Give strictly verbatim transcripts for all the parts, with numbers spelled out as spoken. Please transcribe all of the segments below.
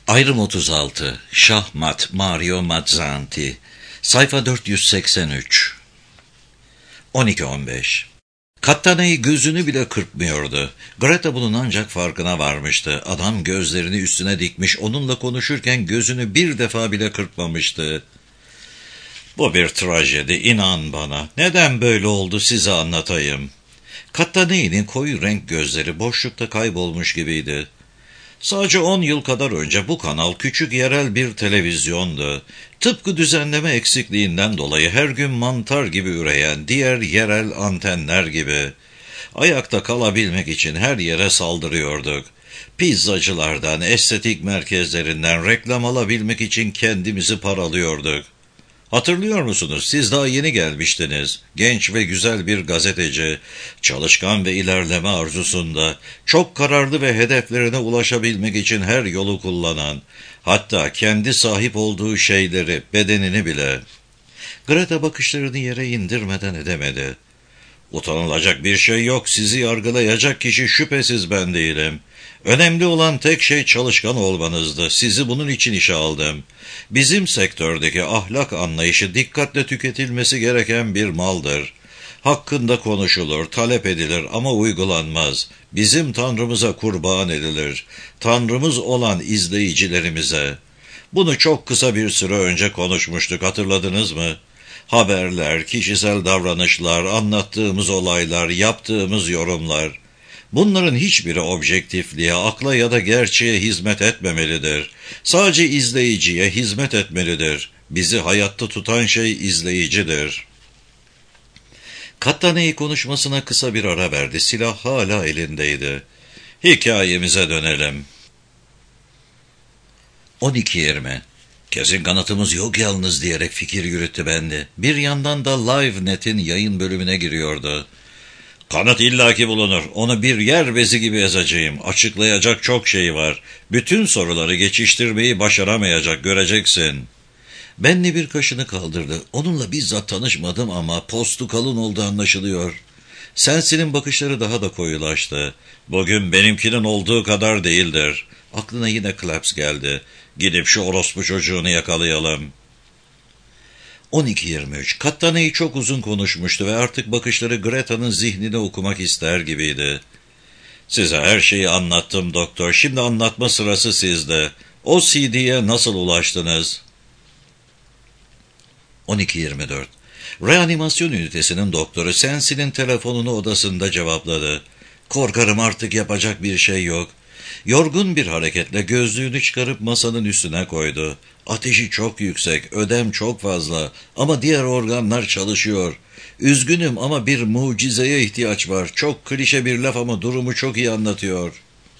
Ayrım otuz altı. Şahmat Mario Mazzanti. Sayfa dört yüz seksen üç. on iki on beş. Kattanei gözünü bile kırpmıyordu. Greta bunun ancak farkına varmıştı. Adam gözlerini üstüne dikmiş, onunla konuşurken gözünü bir defa bile kırpmamıştı. Bu bir trajedi, inan bana. Neden böyle oldu size anlatayım. Kattanei'nin koyu renk gözleri boşlukta kaybolmuş gibiydi. Sadece on yıl kadar önce bu kanal küçük yerel bir televizyondu. Tıpkı düzenleme eksikliğinden dolayı her gün mantar gibi üreyen diğer yerel antenler gibi. Ayakta kalabilmek için her yere saldırıyorduk. Pizzacılardan, estetik merkezlerinden reklam alabilmek için kendimizi paralıyorduk. Hatırlıyor musunuz? Siz daha yeni gelmiştiniz. Genç ve güzel bir gazeteci, çalışkan ve ilerleme arzusunda, çok kararlı ve hedeflerine ulaşabilmek için her yolu kullanan, hatta kendi sahip olduğu şeyleri, bedenini bile. Greta bakışlarını yere indirmeden edemedi. Utanılacak bir şey yok, sizi yargılayacak kişi şüphesiz ben değilim. Önemli olan tek şey çalışkan olmanızdı. Sizi bunun için işe aldım. Bizim sektördeki ahlak anlayışı dikkatle tüketilmesi gereken bir maldır. Hakkında konuşulur, talep edilir ama uygulanmaz. Bizim Tanrımıza kurban edilir. Tanrımız olan izleyicilerimize. Bunu çok kısa bir süre önce konuşmuştuk, hatırladınız mı? Haberler, kişisel davranışlar, anlattığımız olaylar, yaptığımız yorumlar. Bunların hiçbiri objektifliğe, akla ya da gerçeğe hizmet etmemelidir. Sadece izleyiciye hizmet etmelidir. Bizi hayatta tutan şey izleyicidir. Kattanei konuşmasına kısa bir ara verdi. Silah hala elindeydi. Hikayemize dönelim. on iki yirmi. Kesin kanıtımız yok yalnız diyerek fikir yürüttü bende. Bir yandan da LiveNet'in yayın bölümüne giriyordu. Kanıt illaki bulunur. Onu bir yer bezi gibi ezeceğim. Açıklayacak çok şey var. Bütün soruları geçiştirmeyi başaramayacak, göreceksin. Benli bir kaşını kaldırdı. Onunla bizzat tanışmadım ama postu kalın olduğu anlaşılıyor. Sensinin bakışları daha da koyulaştı. Bugün benimkinin olduğu kadar değildir. Aklına yine Claps geldi. Gidip şu orospu çocuğunu yakalayalım. on iki yirmi üç. Kattanei çok uzun konuşmuştu ve artık bakışları Greta'nın zihnini okumak ister gibiydi. Size her şeyi anlattım doktor. Şimdi anlatma sırası sizde. O C D'ye nasıl ulaştınız? on iki yirmi dört. Reanimasyon ünitesinin doktoru Sensi'nin telefonunu odasında cevapladı. Korkarım artık yapacak bir şey yok. Yorgun bir hareketle gözlüğünü çıkarıp masanın üstüne koydu. Ateşi çok yüksek, ödem çok fazla ama diğer organlar çalışıyor. Üzgünüm ama bir mucizeye ihtiyaç var. Çok klişe bir laf ama durumu çok iyi anlatıyor.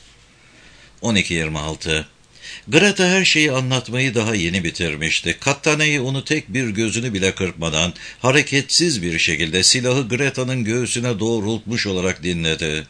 on iki yirmi altı. Greta her şeyi anlatmayı daha yeni bitirmişti. Kattanei onu tek bir gözünü bile kırpmadan hareketsiz bir şekilde silahı Greta'nın göğsüne doğrultmuş olarak dinledi.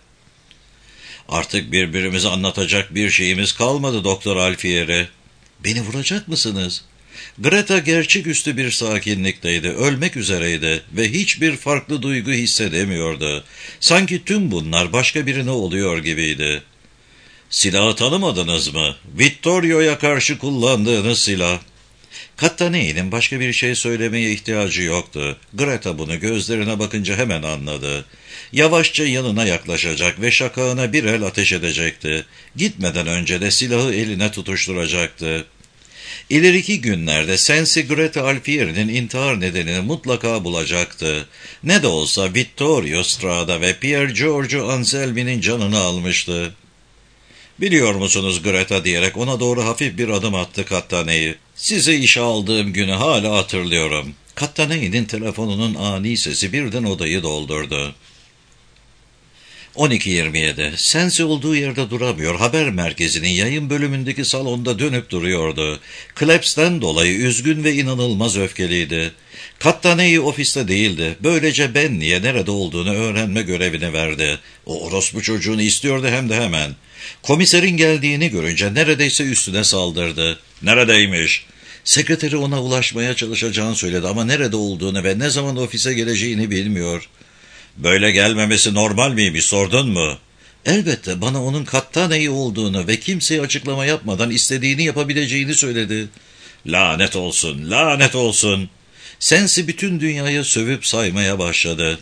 Artık birbirimize anlatacak bir şeyimiz kalmadı Doktor Alfieri. Beni vuracak mısınız? Greta gerçeküstü bir sakinlikteydi, ölmek üzereydi ve hiçbir farklı duygu hissedemiyordu. Sanki tüm bunlar başka birine oluyor gibiydi. Silahı tanımadınız mı? Vittorio'ya karşı kullandığınız silah. Kattanei'nin başka bir şey söylemeye ihtiyacı yoktu. Greta bunu gözlerine bakınca hemen anladı. Yavaşça yanına yaklaşacak ve şakağına bir el ateş edecekti. Gitmeden önce de silahı eline tutuşturacaktı. İleriki günlerde Sensi Greta Alfieri'nin intihar nedenini mutlaka bulacaktı. Ne de olsa Vittorio Strada ve Pier Giorgio Anselmi'nin canını almıştı. Biliyor musunuz Greta diyerek ona doğru hafif bir adım attı Kattanei. Sizi işe aldığım günü hala hatırlıyorum. Kattanei'nin telefonunun ani sesi birden odayı doldurdu. on iki yirmi yedi. Sensi olduğu yerde duramıyor. Haber merkezinin yayın bölümündeki salonda dönüp duruyordu. Claps'ten dolayı üzgün ve inanılmaz öfkeliydi. Kattanei ofiste değildi. Böylece ben niye nerede olduğunu öğrenme görevini verdi. O orospu çocuğunu istiyordu hem de hemen. Komiserin geldiğini görünce neredeyse üstüne saldırdı. Neredeymiş? Sekreteri ona ulaşmaya çalışacağını söyledi ama nerede olduğunu ve ne zaman ofise geleceğini bilmiyor. Böyle gelmemesi normal miymiş, sordun mu? Elbette bana onun Kattane'yi olduğunu ve kimseye açıklama yapmadan istediğini yapabileceğini söyledi. Lanet olsun, lanet olsun. Sensi bütün dünyayı sövüp saymaya başladı.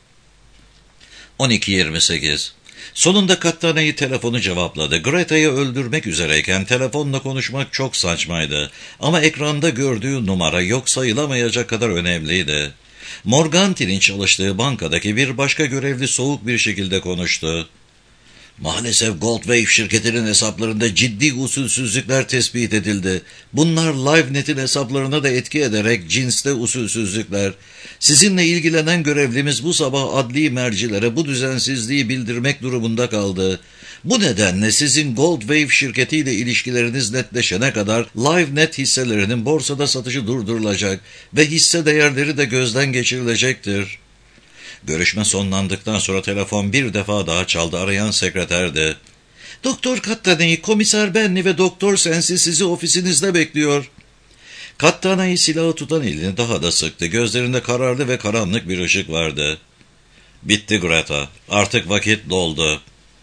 on iki yirmi sekiz Sonunda Kattane'yi telefonu cevapladı. Greta'yı öldürmek üzereyken telefonla konuşmak çok saçmaydı. Ama ekranda gördüğü numara yok sayılamayacak kadar önemliydi. Morganti'nin çalıştığı bankadaki bir başka görevli soğuk bir şekilde konuştu. Maalesef Goldwave şirketinin hesaplarında ciddi usulsüzlükler tespit edildi. Bunlar LiveNet'in hesaplarına da etki ederek cinste usulsüzlükler. Sizinle ilgilenen görevlimiz bu sabah adli mercilere bu düzensizliği bildirmek durumunda kaldı. Bu nedenle sizin Goldwave şirketiyle ilişkileriniz netleşene kadar LiveNet hisselerinin borsada satışı durdurulacak ve hisse değerleri de gözden geçirilecektir. Görüşme sonlandıktan sonra telefon bir defa daha çaldı. Arayan sekreterdi. Doktor Kattane'yi, Komiser Benny ve Doktor Sensi sizi ofisinizde bekliyor. Kattane'yi silahı tutan elini daha da sıktı. Gözlerinde kararlı ve karanlık bir ışık vardı. Bitti Greta. Artık vakit doldu.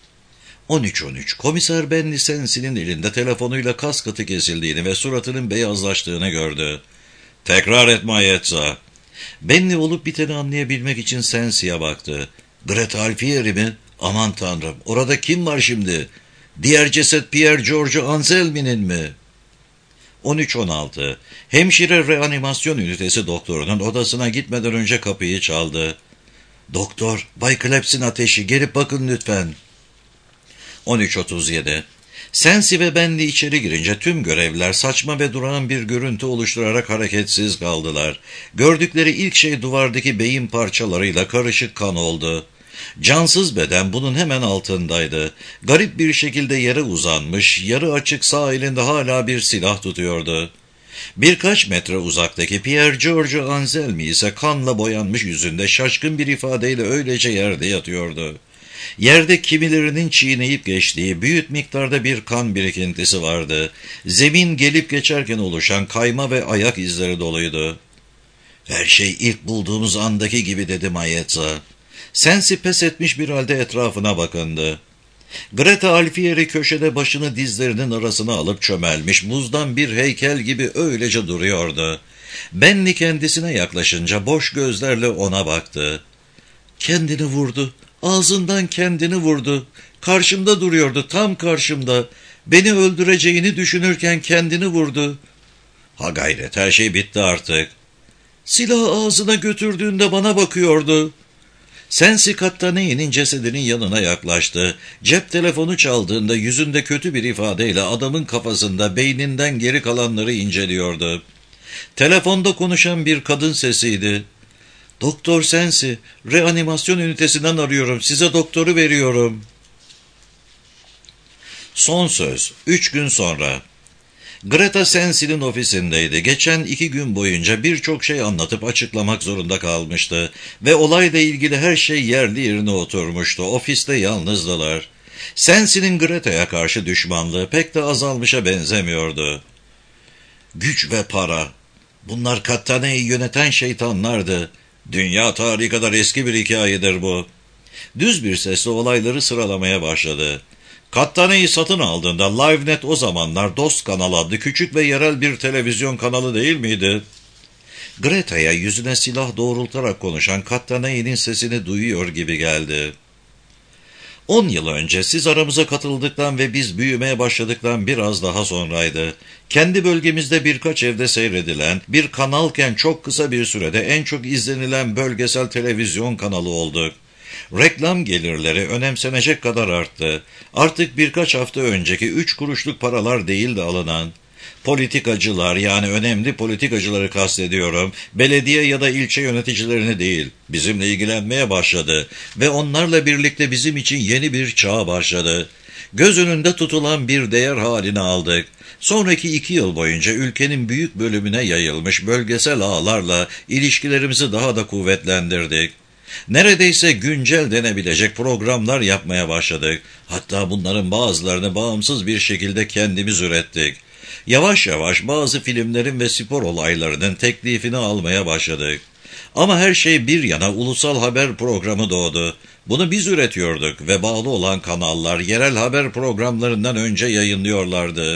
on üç on üç Komiser Benny Sensi'nin elinde telefonuyla kas katı kesildiğini ve suratının beyazlaştığını gördü. Tekrar etme Ayetza. Benny olup biteni anlayabilmek için Sensi'ye baktı. Greta Alfieri mi? Aman tanrım, orada kim var şimdi? Diğer ceset Pierre Giorgio Anselmi'nin mi? on üç on altı Hemşire reanimasyon ünitesi doktorunun odasına gitmeden önce kapıyı çaldı. Doktor, Bay Claps'in ateşi, gelip bakın lütfen. on üç otuz yedi Sensi ve Benny içeri girince tüm görevliler saçma ve durağan bir görüntü oluşturarak hareketsiz kaldılar. Gördükleri ilk şey duvardaki beyin parçalarıyla karışık kan oldu. Cansız beden bunun hemen altındaydı. Garip bir şekilde yere uzanmış, yarı açık sağ elinde hala bir silah tutuyordu. Birkaç metre uzaktaki Pierre Giorgio Anselmi ise kanla boyanmış yüzünde şaşkın bir ifadeyle öylece yerde yatıyordu. Yerde kimilerinin çiğneyip geçtiği büyük miktarda bir kan birikintisi vardı. Zemin gelip geçerken oluşan kayma ve ayak izleri doluydu. Her şey ilk bulduğumuz andaki gibi dedi Mayetza. Sensi pes etmiş bir halde etrafına bakındı. Greta Alfieri köşede başını dizlerinin arasına alıp çömelmiş, buzdan bir heykel gibi öylece duruyordu. Benny kendisine yaklaşınca boş gözlerle ona baktı. Kendini vurdu. Ağzından kendini vurdu. Karşımda duruyordu, tam karşımda. Beni öldüreceğini düşünürken kendini vurdu. Ha gayret, her şey bitti artık. Silahı ağzına götürdüğünde bana bakıyordu. Sensi Kattane'nin cesedinin yanına yaklaştı. Cep telefonu çaldığında yüzünde kötü bir ifadeyle adamın kafasında beyninden geri kalanları inceliyordu. Telefonda konuşan bir kadın sesiydi. Doktor Sensi, reanimasyon ünitesinden arıyorum, size doktoru veriyorum. Son söz, üç gün sonra. Greta Sensi'nin ofisindeydi. Geçen iki gün boyunca birçok şey anlatıp açıklamak zorunda kalmıştı. Ve olayla ilgili her şey yerli yerine oturmuştu. Ofiste yalnızdılar. Sensi'nin Greta'ya karşı düşmanlığı pek de azalmışa benzemiyordu. Güç ve para. Bunlar Kattane'yi yöneten şeytanlardı. Dünya tarihi kadar eski bir hikayedir bu. Düz bir sesle olayları sıralamaya başladı. Kattane'yi satın aldığında LiveNet o zamanlar Dost Kanal adlı küçük ve yerel bir televizyon kanalı değil miydi? Greta'ya yüzüne silah doğrultarak konuşan Kattane'nin sesini duyuyor gibi geldi. On yıl önce siz aramıza katıldıktan ve biz büyümeye başladıktan biraz daha sonraydı. Kendi bölgemizde birkaç evde seyredilen, bir kanalken çok kısa bir sürede en çok izlenilen bölgesel televizyon kanalı olduk. Reklam gelirleri önemsenecek kadar arttı. Artık birkaç hafta önceki üç kuruşluk paralar değil de alınan. Politikacılar, yani önemli politikacıları kastediyorum, belediye ya da ilçe yöneticilerini değil, bizimle ilgilenmeye başladı ve onlarla birlikte bizim için yeni bir çağ başladı. Göz önünde tutulan bir değer haline aldık. Sonraki iki yıl boyunca ülkenin büyük bölümüne yayılmış bölgesel ağlarla ilişkilerimizi daha da kuvvetlendirdik. Neredeyse güncel denebilecek programlar yapmaya başladık. Hatta bunların bazılarını bağımsız bir şekilde kendimiz ürettik. Yavaş yavaş bazı filmlerin ve spor olaylarının teklifini almaya başladık. Ama her şey bir yana ulusal haber programı doğdu. Bunu biz üretiyorduk ve bağlı olan kanallar yerel haber programlarından önce yayınlıyorlardı.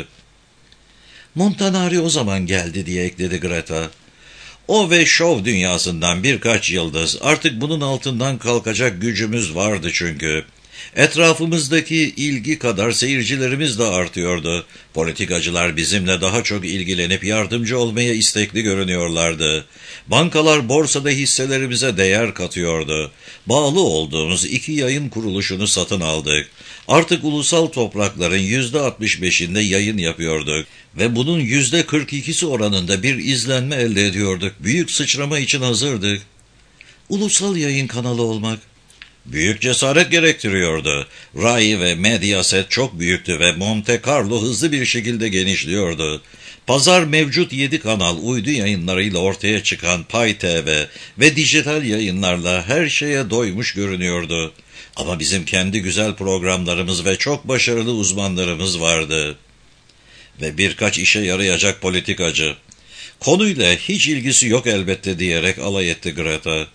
Montanari o zaman geldi diye ekledi Greta. O ve şov dünyasından birkaç yıldız, artık bunun altından kalkacak gücümüz vardı çünkü. Etrafımızdaki ilgi kadar seyircilerimiz de artıyordu. Politikacılar bizimle daha çok ilgilenip yardımcı olmaya istekli görünüyorlardı. Bankalar borsada hisselerimize değer katıyordu. Bağlı olduğumuz iki yayın kuruluşunu satın aldık. Artık ulusal toprakların yüzde altmış beşinde yayın yapıyorduk ve bunun yüzde kırk ikisi oranında bir izlenme elde ediyorduk. Büyük sıçrama için hazırdık. Ulusal yayın kanalı olmak büyük cesaret gerektiriyordu. Rai ve Mediaset çok büyüktü ve Monte Carlo hızlı bir şekilde genişliyordu. Pazar mevcut yedi kanal uydu yayınlarıyla ortaya çıkan Pay T V ve dijital yayınlarla her şeye doymuş görünüyordu. Ama bizim kendi güzel programlarımız ve çok başarılı uzmanlarımız vardı. Ve birkaç işe yarayacak politikacı. Konuyla hiç ilgisi yok elbette diyerek alay etti Greta.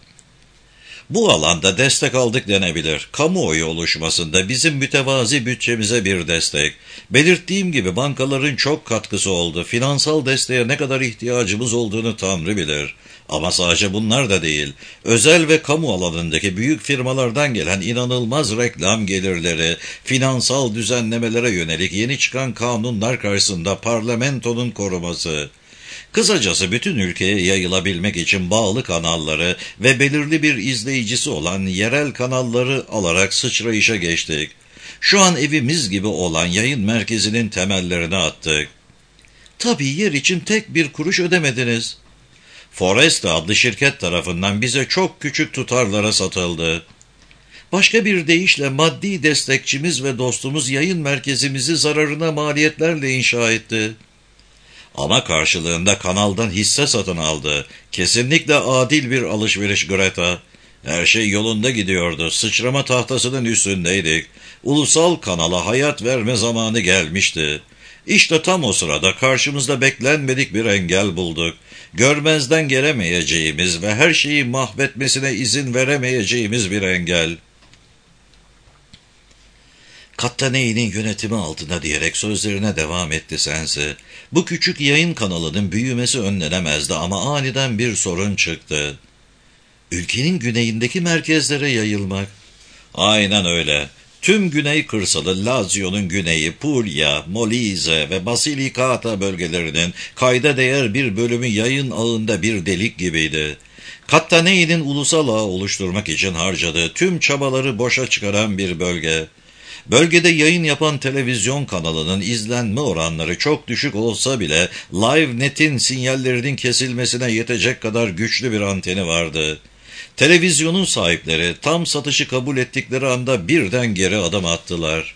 Bu alanda destek aldık denebilir. Kamuoyu oluşmasında bizim mütevazi bütçemize bir destek. Belirttiğim gibi bankaların çok katkısı oldu. Finansal desteğe ne kadar ihtiyacımız olduğunu Tanrı bilir. Ama sadece bunlar da değil. Özel ve kamu alanındaki büyük firmalardan gelen inanılmaz reklam gelirleri, finansal düzenlemelere yönelik yeni çıkan kanunlar karşısında parlamentonun koruması. Kısacası bütün ülkeye yayılabilmek için bağlı kanalları ve belirli bir izleyicisi olan yerel kanalları alarak sıçrayışa geçtik. Şu an evimiz gibi olan yayın merkezinin temellerini attık. Tabii yer için tek bir kuruş ödemediniz. Foresta adlı şirket tarafından bize çok küçük tutarlara satıldı. Başka bir deyişle maddi destekçimiz ve dostumuz yayın merkezimizi zararına maliyetlerle inşa etti. Ama karşılığında kanaldan hisse satın aldı. Kesinlikle adil bir alışveriş Greta. Her şey yolunda gidiyordu. Sıçrama tahtasının üstündeydik. Ulusal kanala hayat verme zamanı gelmişti. İşte tam o sırada karşımızda beklenmedik bir engel bulduk. Görmezden gelemeyeceğimiz ve her şeyi mahvetmesine izin veremeyeceğimiz bir engel. Kattaney'nin yönetimi altında diyerek sözlerine devam etti Sensi. Bu küçük yayın kanalının büyümesi önlenemezdi ama aniden bir sorun çıktı. Ülkenin güneyindeki merkezlere yayılmak. Aynen öyle. Tüm güney kırsalı, Lazio'nun güneyi, Puglia, Molise ve Basilicata bölgelerinin kayda değer bir bölümü yayın ağında bir delik gibiydi. Kattaney'nin ulusal ağ oluşturmak için harcadığı tüm çabaları boşa çıkaran bir bölge. Bölgede yayın yapan televizyon kanalının izlenme oranları çok düşük olsa bile LiveNet'in sinyallerinin kesilmesine yetecek kadar güçlü bir anteni vardı. Televizyonun sahipleri tam satışı kabul ettikleri anda birden geri adım attılar.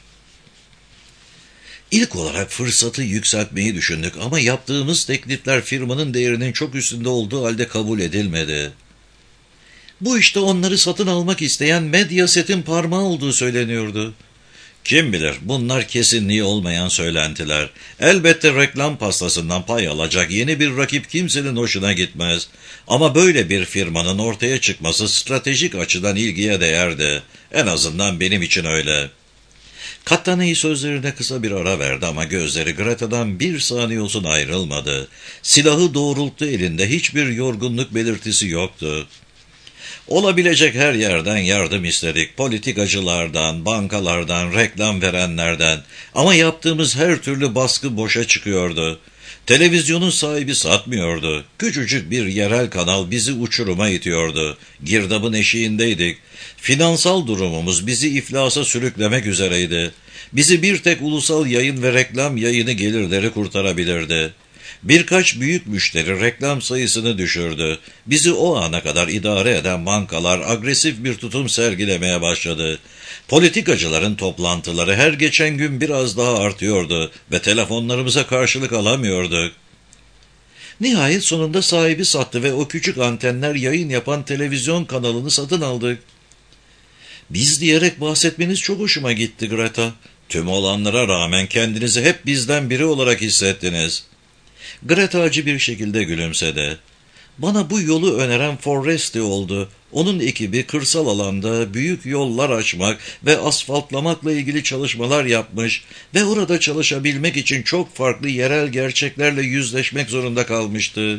İlk olarak fırsatı yükseltmeyi düşündük ama yaptığımız teklifler firmanın değerinin çok üstünde olduğu halde kabul edilmedi. Bu işte onları satın almak isteyen Mediaset'in parmağı olduğu söyleniyordu. Kim bilir, bunlar kesinliği olmayan söylentiler. Elbette reklam pastasından pay alacak yeni bir rakip kimsenin hoşuna gitmez. Ama böyle bir firmanın ortaya çıkması stratejik açıdan ilgiye değerdi. En azından benim için öyle. Kattaney sözlerine kısa bir ara verdi ama gözleri Greta'dan bir saniye olsun ayrılmadı. Silahı doğrulttu elinde, hiçbir yorgunluk belirtisi yoktu. Olabilecek her yerden yardım istedik. Politikacılardan, bankalardan, reklam verenlerden. Ama yaptığımız her türlü baskı boşa çıkıyordu. Televizyonun sahibi satmıyordu. Küçücük bir yerel kanal bizi uçuruma itiyordu. Girdabın eşiğindeydik. Finansal durumumuz bizi iflasa sürüklemek üzereydi. Bizi bir tek ulusal yayın ve reklam yayını gelirleri kurtarabilirdi. Birkaç büyük müşteri reklam sayısını düşürdü. Bizi o ana kadar idare eden bankalar agresif bir tutum sergilemeye başladı. Politikacıların toplantıları her geçen gün biraz daha artıyordu ve telefonlarımıza karşılık alamıyorduk. Nihayet sonunda sahibi sattı ve o küçük antenler yayın yapan televizyon kanalını satın aldık. Biz diyerek bahsetmeniz çok hoşuma gitti Greta. Tüm olanlara rağmen kendinizi hep bizden biri olarak hissettiniz. Greta acı bir şekilde gülümsedi. Bana bu yolu öneren Forresti oldu. Onun ekibi kırsal alanda büyük yollar açmak ve asfaltlamakla ilgili çalışmalar yapmış ve orada çalışabilmek için çok farklı yerel gerçeklerle yüzleşmek zorunda kalmıştı.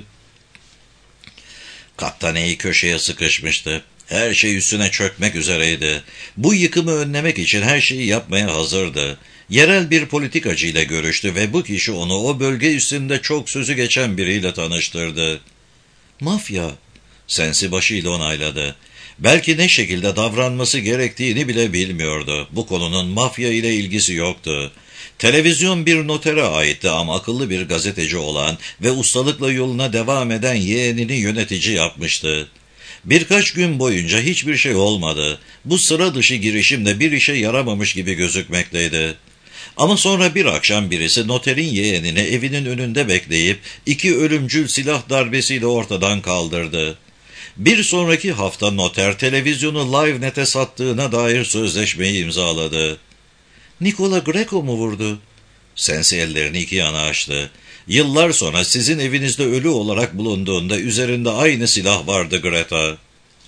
Kaptaney köşeye sıkışmıştı. Her şey üstüne çökmek üzereydi. Bu yıkımı önlemek için her şeyi yapmaya hazırdı. Yerel bir politikacıyla görüştü ve bu kişi onu o bölge üstünde çok sözü geçen biriyle tanıştırdı. Mafya, Sensi başıyla onayladı. Belki ne şekilde davranması gerektiğini bile bilmiyordu. Bu konunun mafya ile ilgisi yoktu. Televizyon bir notere aitti ama akıllı bir gazeteci olan ve ustalıkla yoluna devam eden yeğenini yönetici yapmıştı. Birkaç gün boyunca hiçbir şey olmadı. Bu sıra dışı girişim de bir işe yaramamış gibi gözükmekteydi. Ama sonra bir akşam birisi noterin yeğenini evinin önünde bekleyip iki ölümcül silah darbesiyle ortadan kaldırdı. Bir sonraki hafta noter televizyonu LiveNet'e sattığına dair sözleşmeyi imzaladı. Nikola Greco mu vurdu? Sensi ellerini iki yana açtı. Yıllar sonra sizin evinizde ölü olarak bulunduğunda üzerinde aynı silah vardı Greta.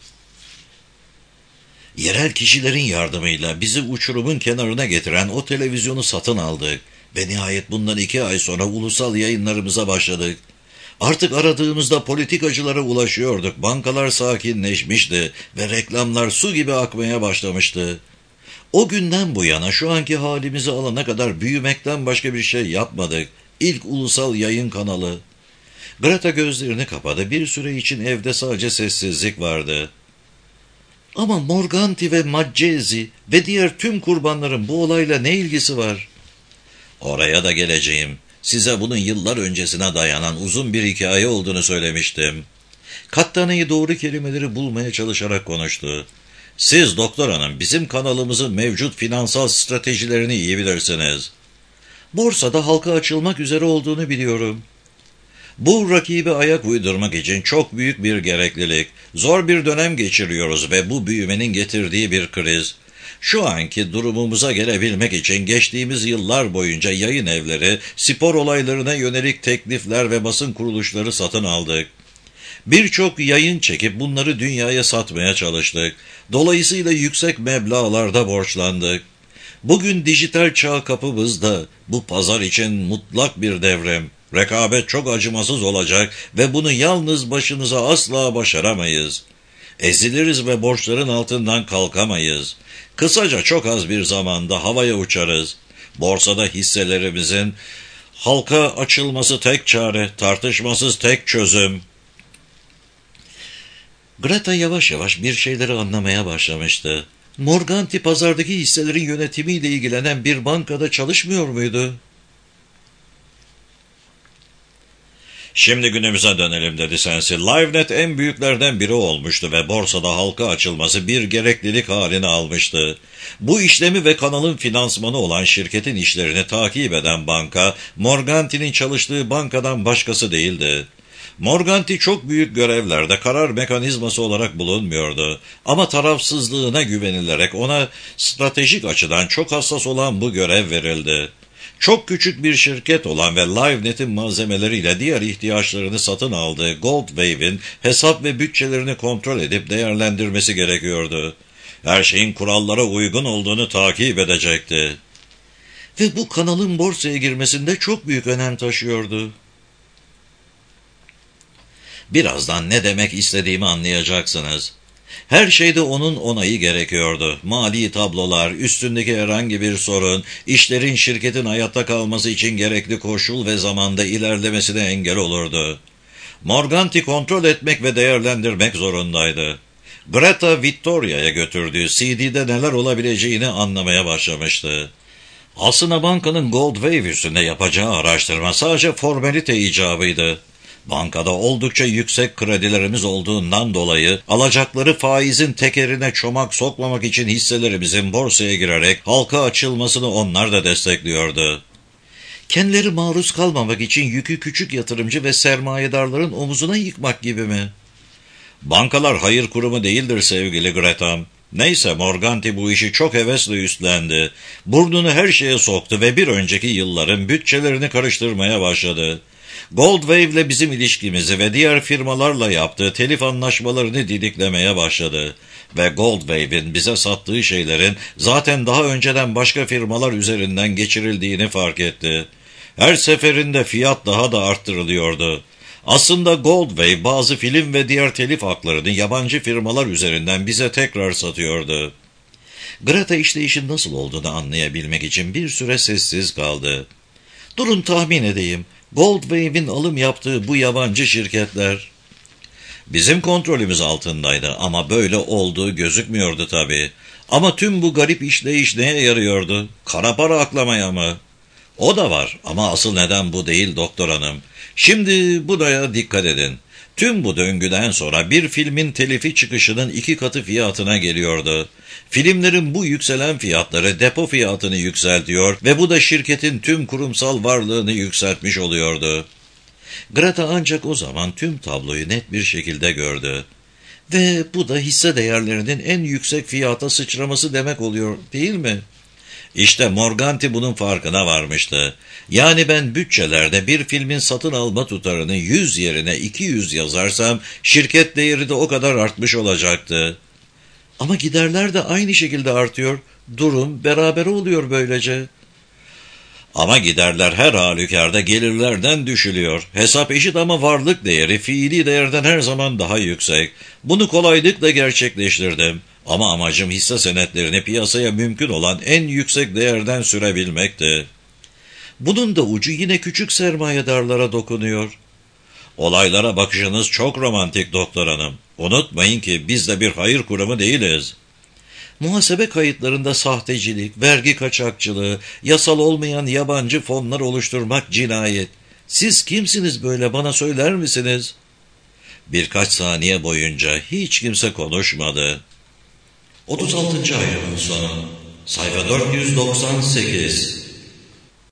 Yerel kişilerin yardımıyla bizi uçurumun kenarına getiren o televizyonu satın aldık ve nihayet bundan iki ay sonra ulusal yayınlarımıza başladık. Artık aradığımızda politikacılara ulaşıyorduk, bankalar sakinleşmişti ve reklamlar su gibi akmaya başlamıştı. O günden bu yana şu anki halimizi alana kadar büyümekten başka bir şey yapmadık. İlk ulusal yayın kanalı. Greta gözlerini kapadı, bir süre için evde sadece sessizlik vardı. Ama Morganti ve Maggesi ve diğer tüm kurbanların bu olayla ne ilgisi var? Oraya da geleceğim. Size bunun yıllar öncesine dayanan uzun bir hikaye olduğunu söylemiştim. Kattana'yı doğru kelimeleri bulmaya çalışarak konuştu. Siz doktor hanım bizim kanalımızın mevcut finansal stratejilerini iyi bilirsiniz. Borsada halka açılmak üzere olduğunu biliyorum. Bu rakibe ayak uydurmak için çok büyük bir gereklilik. Zor bir dönem geçiriyoruz ve bu büyümenin getirdiği bir kriz. Şu anki durumumuza gelebilmek için geçtiğimiz yıllar boyunca yayın evleri, spor olaylarına yönelik teklifler ve basın kuruluşları satın aldık. Birçok yayın çekip bunları dünyaya satmaya çalıştık. Dolayısıyla yüksek meblağlarda borçlandık. Bugün dijital çağ kapımızda. Bu pazar için mutlak bir devrim. Rekabet çok acımasız olacak ve bunu yalnız başınıza asla başaramayız. Eziliriz ve borçların altından kalkamayız. Kısaca çok az bir zamanda havaya uçarız. Borsada hisselerimizin halka açılması tek çare, tartışmasız tek çözüm. Greta yavaş yavaş bir şeyleri anlamaya başlamıştı. Morganti pazardaki hisselerin yönetimiyle ilgilenen bir bankada çalışmıyor muydu? Şimdi günümüze dönelim dedi Sensi. LiveNet en büyüklerden biri olmuştu ve borsada halka açılması bir gereklilik haline almıştı. Bu işlemi ve kanalın finansmanı olan şirketin işlerini takip eden banka, Morganti'nin çalıştığı bankadan başkası değildi. Morganti çok büyük görevlerde karar mekanizması olarak bulunmuyordu. Ama tarafsızlığına güvenilerek ona stratejik açıdan çok hassas olan bu görev verildi. Çok küçük bir şirket olan ve LiveNet'in malzemeleriyle diğer ihtiyaçlarını satın aldığı Goldwave'in hesap ve bütçelerini kontrol edip değerlendirmesi gerekiyordu. Her şeyin kurallara uygun olduğunu takip edecekti. Ve bu kanalın borsaya girmesinde çok büyük önem taşıyordu. Birazdan ne demek istediğimi anlayacaksınız. Her şeyde onun onayı gerekiyordu. Mali tablolar, üstündeki herhangi bir sorun, işlerin şirketin hayatta kalması için gerekli koşul ve zamanda ilerlemesine engel olurdu. Morganti kontrol etmek ve değerlendirmek zorundaydı. Greta Vittoria'ya götürdüğü C D'de neler olabileceğini anlamaya başlamıştı. Aslında bankanın Goldwave üstünde yapacağı araştırma sadece formalite icabıydı. Bankada oldukça yüksek kredilerimiz olduğundan dolayı alacakları faizin tekerine çomak sokmamak için hisselerimizin borsaya girerek halka açılmasını onlar da destekliyordu. Kendileri maruz kalmamak için yükü küçük yatırımcı ve sermayedarların omuzuna yıkmak gibi mi? Bankalar hayır kurumu değildir sevgili Greta. Neyse Morganti bu işi çok hevesle üstlendi. Burnunu her şeye soktu ve bir önceki yılların bütçelerini karıştırmaya başladı. Goldwave ile bizim ilişkimizi ve diğer firmalarla yaptığı telif anlaşmalarını didiklemeye başladı. Ve Goldwave'in bize sattığı şeylerin zaten daha önceden başka firmalar üzerinden geçirildiğini fark etti. Her seferinde fiyat daha da arttırılıyordu. Aslında Goldwave bazı film ve diğer telif haklarını yabancı firmalar üzerinden bize tekrar satıyordu. Greta işleyişin nasıl olduğunu anlayabilmek için bir süre sessiz kaldı. Durun tahmin edeyim. Goldwave'in alım yaptığı bu yabancı şirketler bizim kontrolümüz altındaydı ama böyle olduğu gözükmüyordu tabii. Ama tüm bu garip işleyiş neye yarıyordu? Kara para aklamaya mı? O da var ama asıl neden bu değil doktor hanım. Şimdi buraya dikkat edin. Tüm bu döngüden sonra bir filmin telifi çıkışının iki katı fiyatına geliyordu. Filmlerin bu yükselen fiyatları depo fiyatını yükseltiyor ve bu da şirketin tüm kurumsal varlığını yükseltmiş oluyordu. Greta ancak o zaman tüm tabloyu net bir şekilde gördü. Ve bu da hisse değerlerinin en yüksek fiyata sıçraması demek oluyor değil mi? İşte Morganti bunun farkına varmıştı. Yani ben bütçelerde bir filmin satın alma tutarını yüz yerine iki yüz yazarsam şirket değeri de o kadar artmış olacaktı. Ama giderler de aynı şekilde artıyor. Durum beraber oluyor böylece. Ama giderler her halükarda gelirlerden düşülüyor. Hesap eşit ama varlık değeri fiili değerden her zaman daha yüksek. Bunu kolaylıkla gerçekleştirdim. Ama amacım hisse senetlerini piyasaya mümkün olan en yüksek değerden sürebilmekti. Bunun da ucu yine küçük sermayedarlara dokunuyor. Olaylara bakışınız çok romantik doktor hanım. Unutmayın ki biz de bir hayır kurumu değiliz. Muhasebe kayıtlarında sahtecilik, vergi kaçakçılığı, yasal olmayan yabancı fonlar oluşturmak cinayet. Siz kimsiniz böyle, bana söyler misiniz? Birkaç saniye boyunca hiç kimse konuşmadı. otuz altıncı ayrımın sonu. Sayfa dört yüz doksan sekiz.